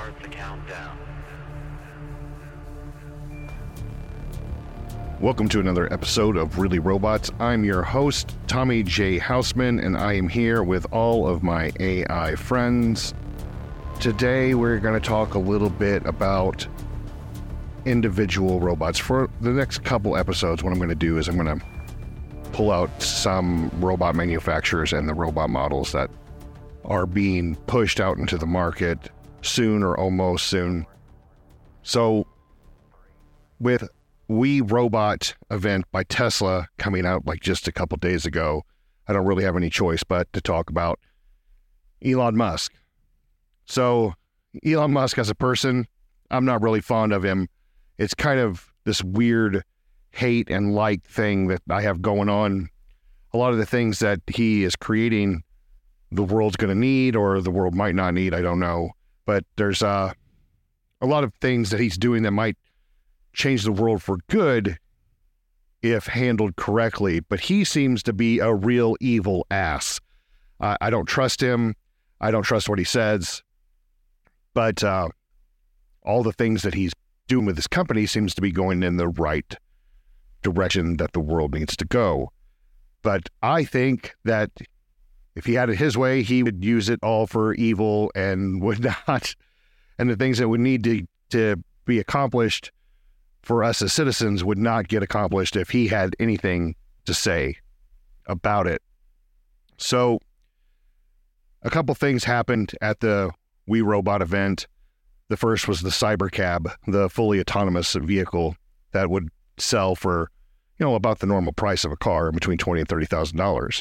start the countdown. Welcome to another episode of Really Robots. I'm your host, Tommy J. Houseman, and I am here with all of my AI friends. Today, we're going to talk a little bit about individual robots. For the next couple episodes, what I'm going to do is I'm going to pull out some robot manufacturers and the robot models that are being pushed out into the market soon or almost soon. So, with We Robot event by Tesla coming out like just a couple days ago, I don't really have any choice but to talk about Elon Musk. So Elon Musk as a person, I'm not really fond of him. It's kind of this weird hate and like thing that I have going on. A lot of the things that he is creating, the world's going to need or the world might not need, I don't know. But there's a lot of things that he's doing that might change the world for good if handled correctly, but he seems to be a real evil ass. I don't trust him. I don't trust what he says, but all the things that he's doing with his company seems to be going in the right direction that the world needs to go. But I think that if he had it his way, he would use it all for evil and would not, and the things that would need to be accomplished for us as citizens would not get accomplished if he had anything to say about it. So a couple things happened at the We Robot event. The first was the Cybercab, the fully autonomous vehicle that would sell for, about the normal price of a car, between $20,000 and $30,000.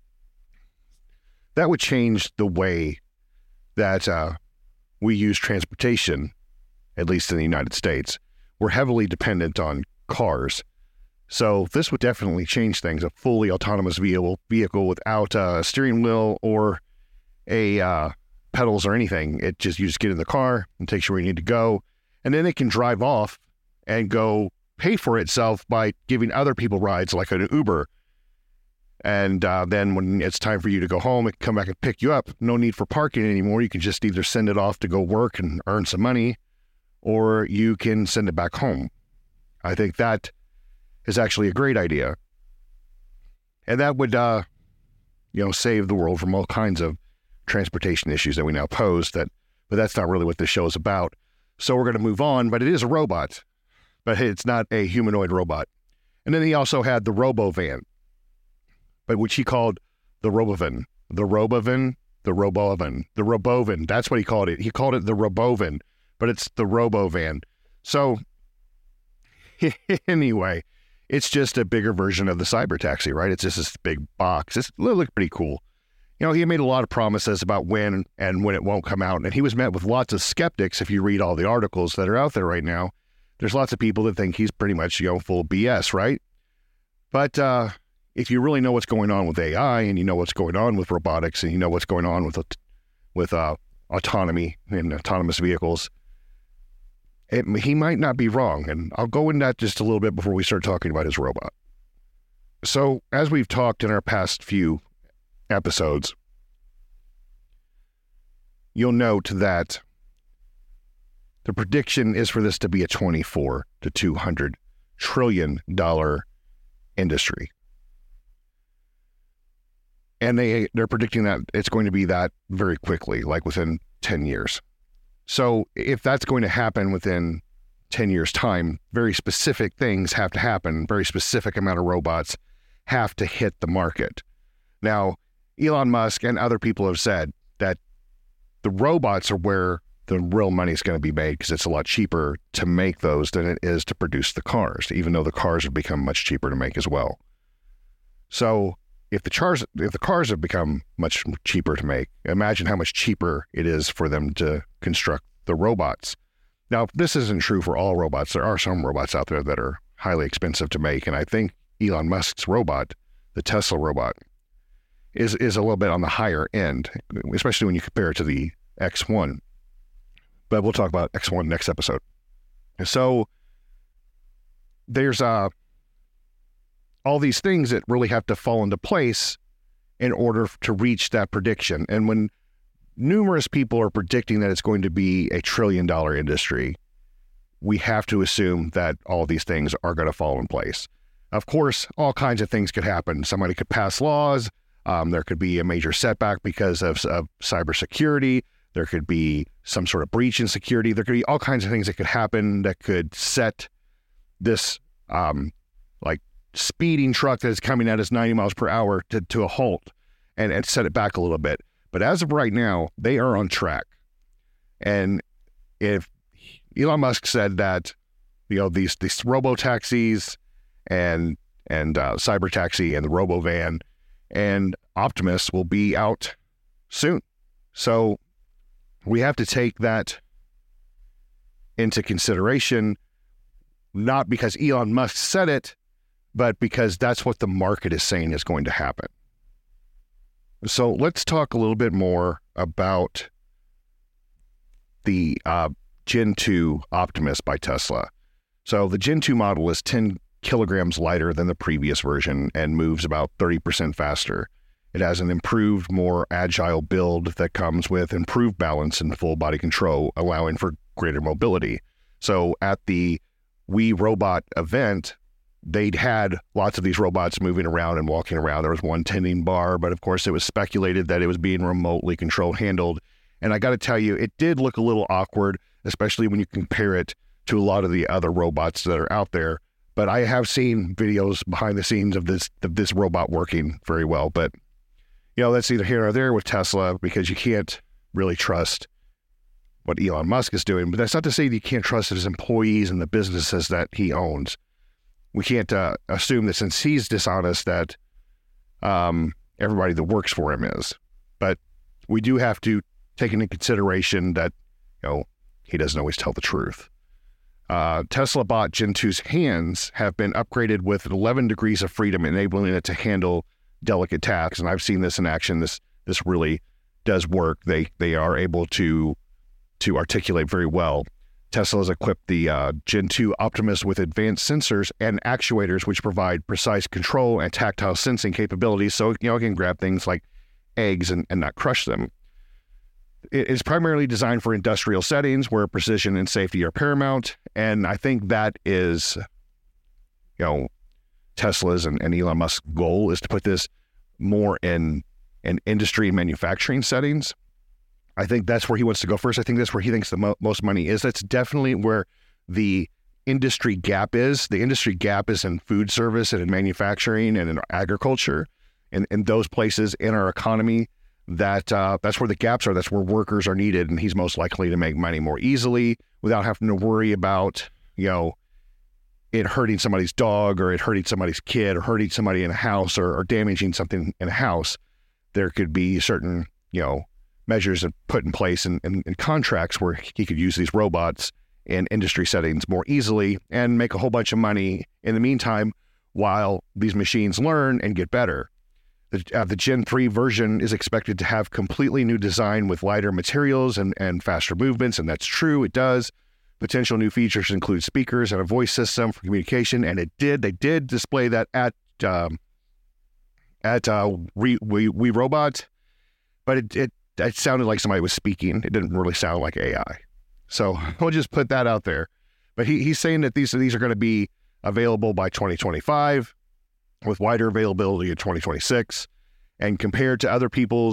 That would change the way that we use transportation, at least in the United States. We're heavily dependent on cars. So this would definitely change things. A fully autonomous vehicle without a steering wheel or a pedals or anything. You just get in the car and takes you where you need to go. And then it can drive off and go pay for itself by giving other people rides like an Uber. And then when it's time for you to go home, it can come back and pick you up. No need for parking anymore. You can just either send it off to go work and earn some money, or you can send it back home. I think that is actually a great idea. And that would, save the world from all kinds of transportation issues that we now pose, but that's not really what this show is about. So we're going to move on, but it is a robot, but it's not a humanoid robot. And then he also had the Robovan, but which he called the Robovan. The Robovan. That's what he called it. He called it the Robovan, but it's the Robovan. So anyway, it's just a bigger version of the cyber taxi, right? It's just this big box. It looked pretty cool. He made a lot of promises about when and when it won't come out, and he was met with lots of skeptics. If you read all the articles that are out there right now, there's lots of people that think he's pretty much, full of BS, right? But if you really know what's going on with AI, and you know what's going on with robotics, and you know what's going on with autonomy and autonomous vehicles, he might not be wrong, and I'll go into that just a little bit before we start talking about his robot. So, as we've talked in our past few episodes, you'll note that the prediction is for this to be a $24 to $200 trillion industry. And they're predicting that it's going to be that very quickly, like within 10 years. So if that's going to happen within 10 years' time, very specific things have to happen. Very specific amount of robots have to hit the market. Now, Elon Musk and other people have said that the robots are where the real money is going to be made because it's a lot cheaper to make those than it is to produce the cars, even though the cars have become much cheaper to make as well. So if the cars have become much cheaper to make, imagine how much cheaper it is for them to construct the robots. Now, this isn't true for all robots. There are some robots out there that are highly expensive to make, and I think Elon Musk's robot, the Tesla robot, is a little bit on the higher end, especially when you compare it to the X1. But we'll talk about X1 next episode. So there's all these things that really have to fall into place in order to reach that prediction. And when numerous people are predicting that it's going to be a $1 trillion industry. We have to assume that all of these things are going to fall in place. Of course, all kinds of things could happen. Somebody could pass laws. There could be a major setback because of cybersecurity. There could be some sort of breach in security. There could be all kinds of things that could happen that could set this like speeding truck that is coming at us 90 miles per hour to a halt and set it back a little bit. But as of right now, they are on track. And if Elon Musk said that, these robo-taxis and cyber taxi and the robo-van and Optimus will be out soon. So we have to take that into consideration, not because Elon Musk said it, but because that's what the market is saying is going to happen. So let's talk a little bit more about the Gen 2 Optimus by Tesla. So the Gen 2 model is 10 kilograms lighter than the previous version and moves about 30% faster. It has an improved, more agile build that comes with improved balance and full body control, allowing for greater mobility. So at the We Robot event, they'd had lots of these robots moving around and walking around. There was one tending bar, but of course it was speculated that it was being remotely controlled, handled. And I got to tell you, it did look a little awkward, especially when you compare it to a lot of the other robots that are out there. But I have seen videos behind the scenes of this robot working very well. But, that's either here or there with Tesla, because you can't really trust what Elon Musk is doing. But that's not to say that you can't trust his employees and the businesses that he owns. We can't assume that since he's dishonest that everybody that works for him is. But we do have to take into consideration that, he doesn't always tell the truth. Tesla bot Gen 2's hands have been upgraded with 11 degrees of freedom, enabling it to handle delicate tasks. And I've seen this in action. This really does work. They are able to articulate very well. Tesla has equipped the Gen 2 Optimus with advanced sensors and actuators, which provide precise control and tactile sensing capabilities. So, it can grab things like eggs and not crush them. It is primarily designed for industrial settings where precision and safety are paramount. And I think that is, Tesla's and Elon Musk's goal is to put this more in industry and manufacturing settings. I think that's where he wants to go first. I think that's where he thinks the most money is. That's definitely where the industry gap is. The industry gap is in food service and in manufacturing and in agriculture and in those places in our economy. That's where the gaps are. That's where workers are needed. And he's most likely to make money more easily without having to worry about, it hurting somebody's dog or it hurting somebody's kid or hurting somebody in a house or damaging something in a house. There could be certain, measures put in place in contracts where he could use these robots in industry settings more easily and make a whole bunch of money in the meantime while these machines learn and get better. The Gen 3 version is expected to have completely new design with lighter materials and faster movements, and that's true, it does. Potential new features include speakers and a voice system for communication, and they did display that at We Robot, but it sounded like somebody was speaking. It didn't really sound like AI. So we'll just put that out there. But he's saying that these are going to be available by 2025 with wider availability in 2026. And compared to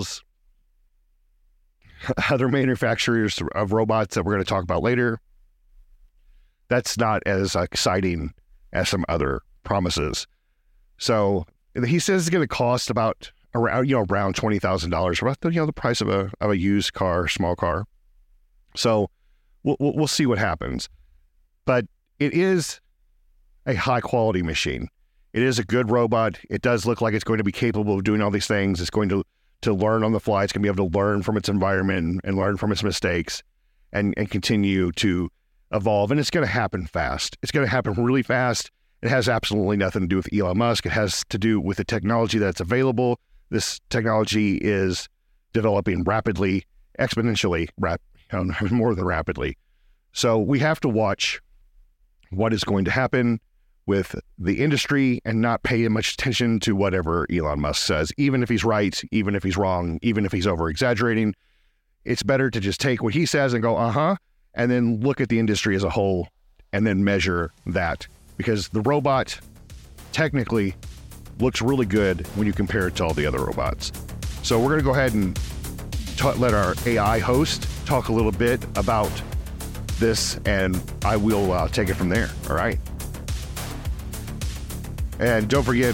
other manufacturers of robots that we're going to talk about later, that's not as exciting as some other promises. So he says it's going to cost around $20,000, about the price of a used car, small car. So we'll see what happens. But it is a high quality machine. It is a good robot. It does look like it's going to be capable of doing all these things. It's going to learn on the fly. It's going to be able to learn from its environment and learn from its mistakes and continue to evolve. And it's going to happen fast. It's going to happen really fast. It has absolutely nothing to do with Elon Musk. It has to do with the technology that's available. This technology is developing rapidly, exponentially, more than rapidly. So we have to watch what is going to happen with the industry and not pay much attention to whatever Elon Musk says, even if he's right, even if he's wrong, even if he's over exaggerating. it's better to just take what he says and go, and then look at the industry as a whole and then measure that. Because the robot technically looks really good when you compare it to all the other robots. So we're going to go ahead and let our AI host talk a little bit about this, and I will take it from there. All right. And don't forget,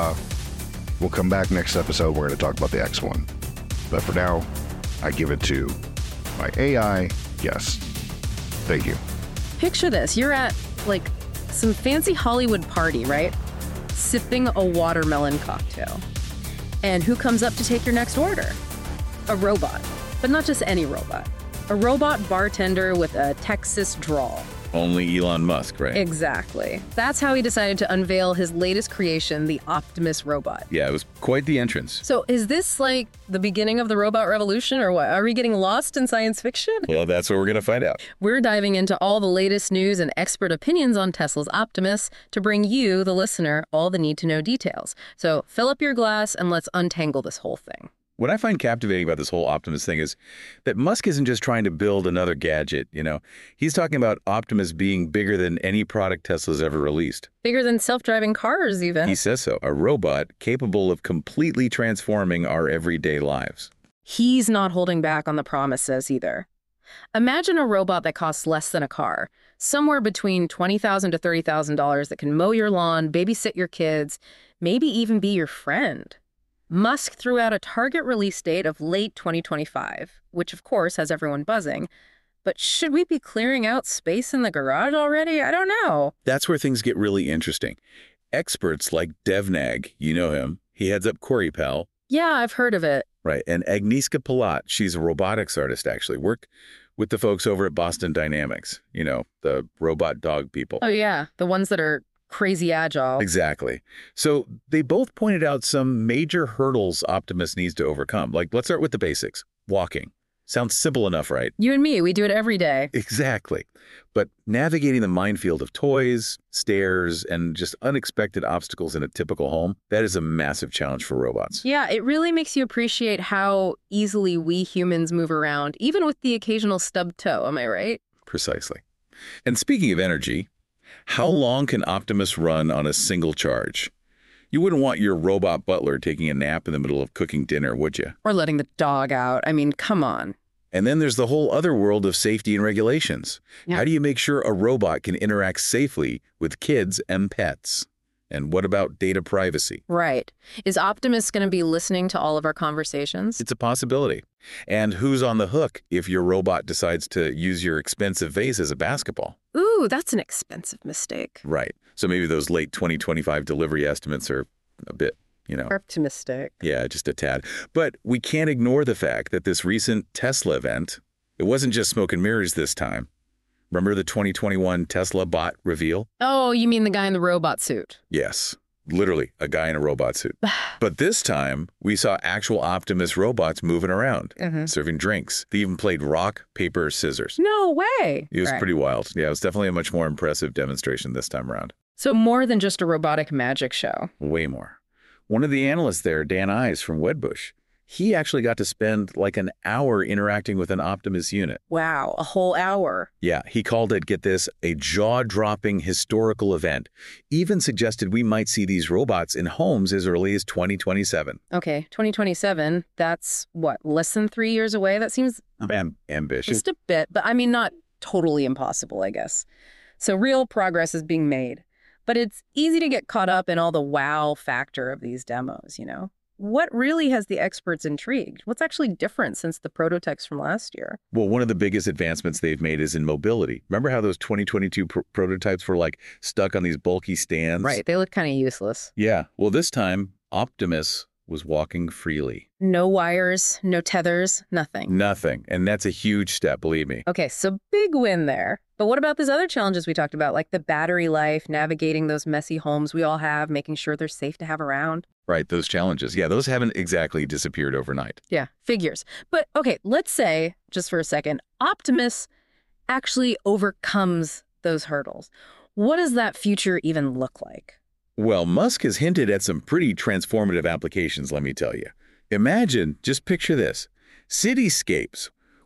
we'll come back next episode. We're going to talk about the X1. But for now, I give it to my AI guest. Thank you. Picture this. You're at, like, some fancy Hollywood party, right? Sipping a watermelon cocktail. And who comes up to take your next order? A robot. But not just any robot. A robot bartender with a Texas drawl. Only Elon Musk, right? Exactly. That's how he decided to unveil his latest creation, the Optimus robot. Yeah, it was quite the entrance. So is this like the beginning of the robot revolution, or what? Are we getting lost in science fiction? Well, that's what we're going to find out. We're diving into all the latest news and expert opinions on Tesla's Optimus to bring you, the listener, all the need-to-know details. So fill up your glass and let's untangle this whole thing. What I find captivating about this whole Optimus thing is that Musk isn't just trying to build another gadget, He's talking about Optimus being bigger than any product Tesla's ever released. Bigger than self-driving cars, even. He says so. A robot capable of completely transforming our everyday lives. He's not holding back on the promises either. Imagine a robot that costs less than a car, somewhere between $20,000 to $30,000 that can mow your lawn, babysit your kids, maybe even be your friend. Musk threw out a target release date of late 2025, which of course has everyone buzzing. But should we be clearing out space in the garage already? I don't know. That's where things get really interesting. Experts like DevNag, you know him, he heads up QueryPal. Yeah, I've heard of it. Right, and Agnieszka Palat, she's a robotics artist actually, worked with the folks over at Boston Dynamics, the robot dog people. Oh yeah, the ones that are crazy agile. Exactly. So they both pointed out some major hurdles Optimus needs to overcome. Like, let's start with the basics. Walking. Sounds simple enough, right? You and me, we do it every day. Exactly. But navigating the minefield of toys, stairs, and just unexpected obstacles in a typical home, that is a massive challenge for robots. Yeah, it really makes you appreciate how easily we humans move around, even with the occasional stub toe, am I right? Precisely. And speaking of energy, how long can Optimus run on a single charge? You wouldn't want your robot butler taking a nap in the middle of cooking dinner, would you? Or letting the dog out. I mean, come on. And then there's the whole other world of safety and regulations. Yeah. How do you make sure a robot can interact safely with kids and pets? And what about data privacy? Right. Is Optimus going to be listening to all of our conversations? It's a possibility. And who's on the hook if your robot decides to use your expensive vase as a basketball? Ooh, that's an expensive mistake. Right. So maybe those late 2025 delivery estimates are a bit, Optimistic. Yeah, just a tad. But we can't ignore the fact that this recent Tesla event, it wasn't just smoke and mirrors this time. Remember the 2021 Tesla bot reveal? Oh, you mean the guy in the robot suit? Yes, literally a guy in a robot suit. But this time, we saw actual Optimus robots moving around, serving drinks. They even played rock, paper, scissors. No way. It was pretty wild. Yeah, it was definitely a much more impressive demonstration this time around. So more than just a robotic magic show. Way more. One of the analysts there, Dan Ives from Wedbush, he actually got to spend like an hour interacting with an Optimus unit. Wow, a whole hour. Yeah, he called it, get this, a jaw-dropping historical event. Even suggested we might see these robots in homes as early as 2027. Okay, 2027, that's what, less than 3 years away? That seems ambitious. Just a bit, but I mean, not totally impossible, I guess. So real progress is being made. But it's easy to get caught up in all the wow factor of these demos, What really has the experts intrigued? What's actually different since the prototypes from last year? Well, one of the biggest advancements they've made is in mobility. Remember how those 2022 prototypes were like stuck on these bulky stands? Right, they look kind of useless. Yeah, well, this time Optimus was walking freely. No wires, no tethers, nothing. Nothing, and that's a huge step, believe me. Okay, so big win there. But what about those other challenges we talked about, like the battery life, navigating those messy homes we all have, making sure they're safe to have around? Right, those challenges. Yeah, those haven't exactly disappeared overnight. Yeah, figures. But okay, let's say, just for a second, Optimus actually overcomes those hurdles. What does that future even look like? Well, Musk has hinted at some pretty transformative applications, let me tell you. Imagine, just picture this, cityscapes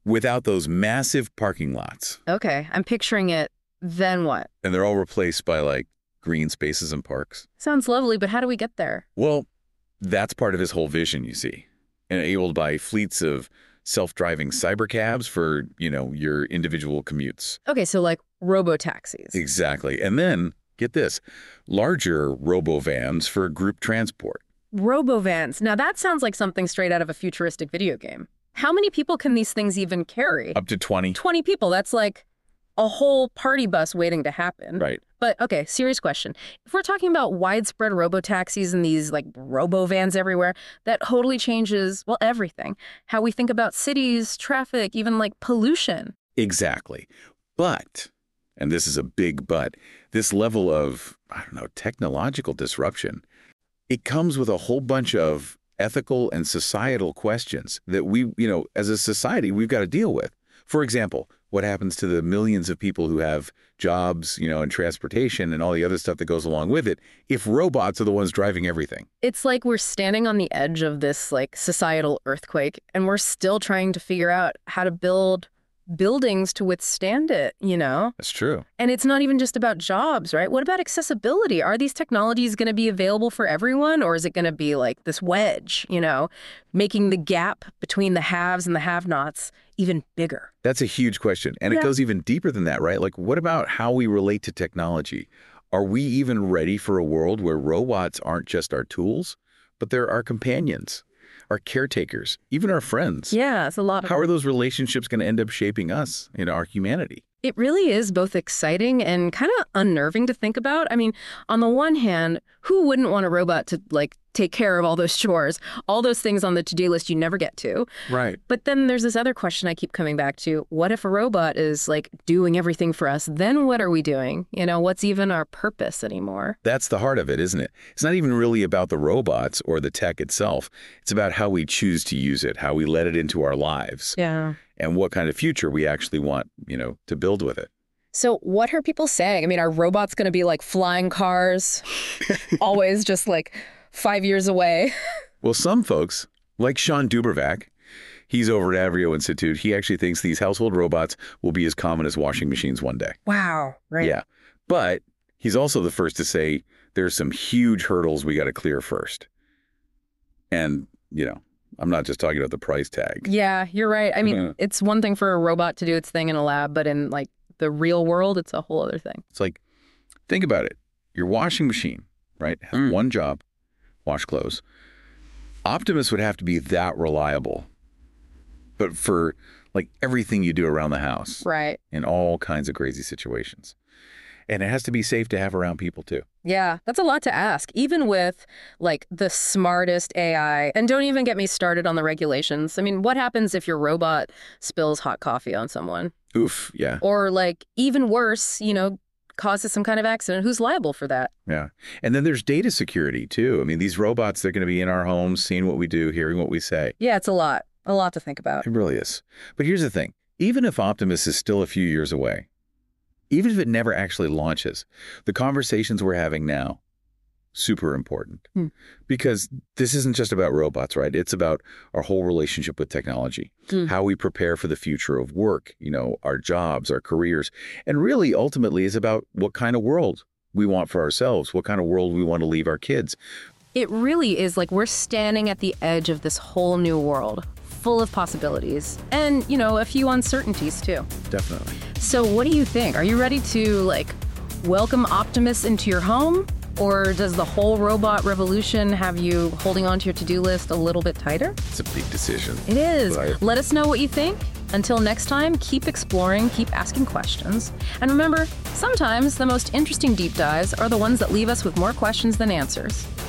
without those massive parking lots. Okay, I'm picturing it. Then what? And they're all replaced by, like, green spaces and parks. Sounds lovely, but how do we get there? Well, that's part of his whole vision, you see. Enabled by fleets of self-driving cybercabs for, your individual commutes. Okay, so like robo-taxis. Exactly. And then, get this, larger robo-vans for group transport. Robo-vans. Now that sounds like something straight out of a futuristic video game. How many people can these things even carry? Up to 20. 20 people. That's like a whole party bus waiting to happen. Right. But, okay, serious question. If we're talking about widespread robo-taxis and these, like, robo-vans everywhere, that totally changes, well, everything. How we think about cities, traffic, even, like, pollution. Exactly. But, and this is a big but, this level of, technological disruption, it comes with a whole bunch of ethical and societal questions that we, as a society, we've got to deal with. For example, what happens to the millions of people who have jobs, and transportation and all the other stuff that goes along with it if robots are the ones driving everything? It's like we're standing on the edge of this, like, societal earthquake, and we're still trying to figure out how to build buildings to withstand it, That's true. And it's not even just about jobs, right? What about accessibility? Are these technologies going to be available for everyone, or is it going to be like this wedge, making the gap between the haves and the have-nots even bigger? That's a huge question. And it goes even deeper than that, right? Like, what about how we relate to technology? Are we even ready for a world where robots aren't just our tools, but they're our companions, our caretakers, even our friends? Yeah, it's a lot. How are those relationships going to end up shaping us, our humanity? It really is both exciting and kind of unnerving to think about. I mean, on the one hand, who wouldn't want a robot to, like, take care of all those chores, all those things on the to-do list you never get to? Right. But then there's this other question I keep coming back to. What if a robot is, like, doing everything for us? Then what are we doing? What's even our purpose anymore? That's the heart of it, isn't it? It's not even really about the robots or the tech itself. It's about how we choose to use it, how we let it into our lives. Yeah. And what kind of future we actually want, to build with it. So what are people saying? I mean, are robots going to be like flying cars, always just like 5 years away? Well, some folks, like Sean Dubervac, he's over at Avrio Institute. He actually thinks these household robots will be as common as washing machines one day. Wow. Right. Yeah. But he's also the first to say there's some huge hurdles we got to clear first. And, I'm not just talking about the price tag. Yeah, you're right. I mean, it's one thing for a robot to do its thing in a lab, but in, like, the real world, it's a whole other thing. It's like, think about it. Your washing machine, right, has one job, wash clothes. Optimus would have to be that reliable, but for, like, everything you do around the house. Right. In all kinds of crazy situations. And it has to be safe to have around people, too. Yeah, that's a lot to ask, even with, like, the smartest AI. And don't even get me started on the regulations. I mean, what happens if your robot spills hot coffee on someone? Oof, yeah. Or, like, even worse, causes some kind of accident. Who's liable for that? Yeah. And then there's data security, too. I mean, these robots, they're going to be in our homes, seeing what we do, hearing what we say. Yeah, it's a lot to think about. It really is. But here's the thing. Even if Optimus is still a few years away, even if it never actually launches, the conversations we're having now, super important. Because this isn't just about robots, right? It's about our whole relationship with technology, how we prepare for the future of work, our jobs, our careers, and really ultimately is about what kind of world we want for ourselves, what kind of world we want to leave our kids. It really is like we're standing at the edge of this whole new world, full of possibilities and, a few uncertainties too. Definitely. So what do you think? Are you ready to, like, welcome Optimus into your home? Or does the whole robot revolution have you holding onto your to-do list a little bit tighter? It's a big decision. It is. Right. Let us know what you think. Until next time, keep exploring, keep asking questions. And remember, sometimes the most interesting deep dives are the ones that leave us with more questions than answers.